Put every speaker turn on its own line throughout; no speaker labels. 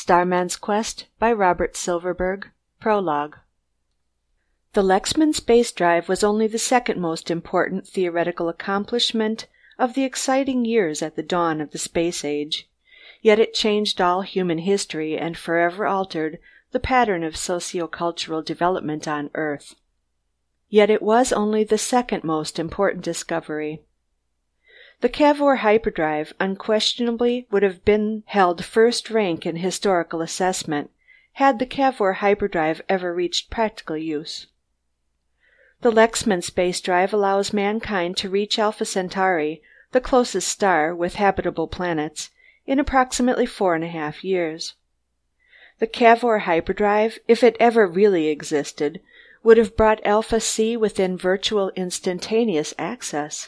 Starman's Quest by Robert Silverberg. Prologue. The Lexman space drive was only the second most important theoretical accomplishment of the exciting years at the dawn of the space age, yet it changed all human history and forever altered the pattern of sociocultural development on Earth. Yet it was only the second most important discovery. The Cavour hyperdrive unquestionably would have been held first rank in historical assessment had the Cavour hyperdrive ever reached practical use. The Lexman space drive allows mankind to reach Alpha Centauri, the closest star with habitable planets, in approximately 4.5 years. The Cavour hyperdrive, if it ever really existed, would have brought Alpha C within virtual instantaneous access.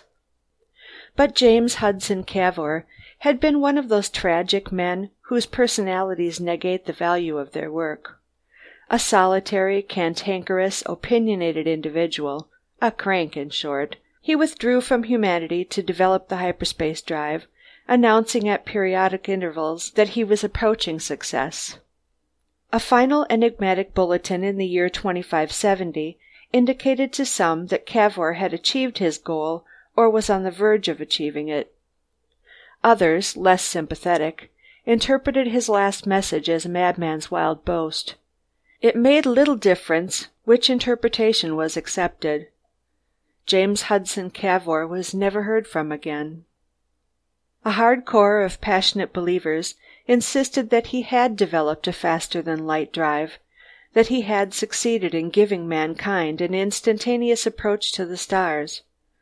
But James Hudson Cavour had been one of those tragic men whose personalities negate the value of their work. A solitary, cantankerous, opinionated individual, a crank in short, he withdrew from humanity to develop the hyperspace drive, announcing at periodic intervals that he was approaching success. A final enigmatic bulletin in the year 2570 indicated to some that Cavour had achieved his goal or was on the verge of achieving it. Others, less sympathetic, interpreted his last message as a madman's wild boast. It made little difference which interpretation was accepted. James Hudson Cavour was never heard from again. A hard core of passionate believers insisted that he had developed a faster-than-light drive, that he had succeeded in giving mankind an instantaneous approach to the stars.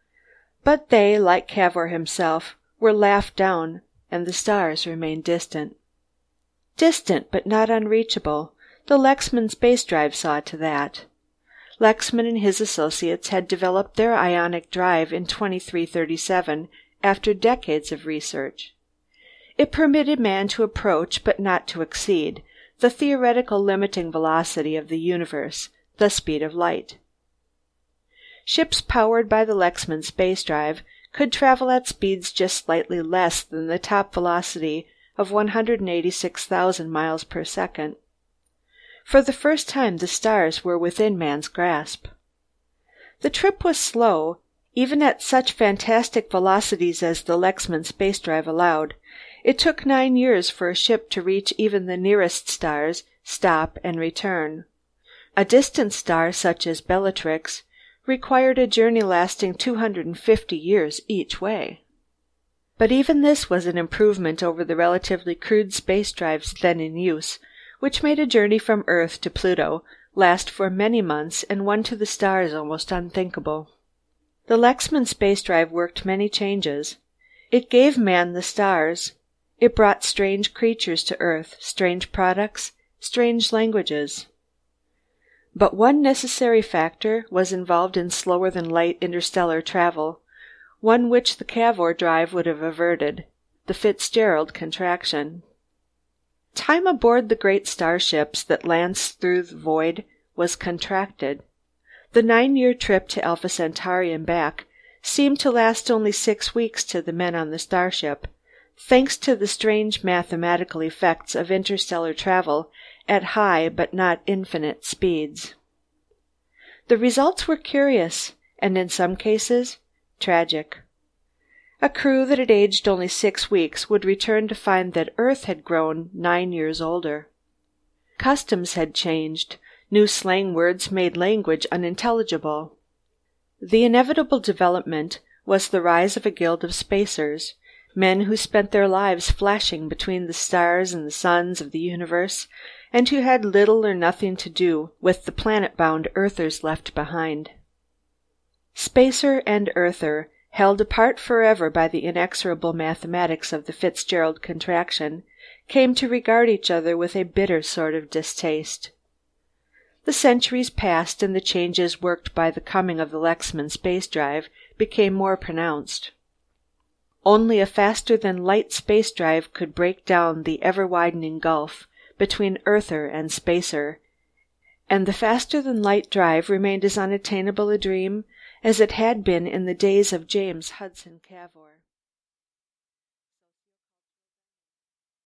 But they, like Cavour himself, were laughed down, and the stars remained distant. Distant, but not unreachable. The Lexman space drive saw to that. Lexman and his associates had developed their ionic drive in 2337 after decades of research. It permitted man to approach, but not to exceed, the theoretical limiting velocity of the universe, the speed of light. Ships powered by the Lexman space drive could travel at speeds just slightly less than the top velocity of 186,000 miles per second. For the first time, the stars were within man's grasp. The trip was slow, even at such fantastic velocities as the Lexman space drive allowed. It took 9 years for a ship to reach even the nearest stars, stop, and return. A distant star such as Bellatrix required a journey lasting 250 years each way. But even this was an improvement over the relatively crude space drives then in use, which made a journey from Earth to Pluto last for many months and one to the stars almost unthinkable. The Lexman space drive worked many changes. It gave man the stars. It brought strange creatures to Earth, strange products, strange languages. But one necessary factor was involved in slower-than-light interstellar travel, one which the Cavour drive would have averted: the Fitzgerald contraction. Time aboard the great starships that lanced through the void was contracted. The 9-year trip to Alpha Centauri and back seemed to last only 6 weeks to the men on the starship, thanks to the strange mathematical effects of interstellar travel at high but not infinite speeds. The results were curious, and in some cases, tragic. A crew that had aged only 6 weeks would return to find that Earth had grown 9 years older. Customs had changed. New slang words made language unintelligible. The inevitable development was the rise of a guild of spacers, men who spent their lives flashing between the stars and the suns of the universe, and who had little or nothing to do with the planet-bound Earthers left behind. Spacer and Earther, held apart forever by the inexorable mathematics of the Fitzgerald contraction, came to regard each other with a bitter sort of distaste. The centuries passed, and the changes worked by the coming of the Lexman space drive became more pronounced. Only a faster-than-light space drive could break down the ever-widening gulf between Earther and Spacer, and the faster-than-light drive remained as unattainable a dream as it had been in the days of James Hudson Cavour.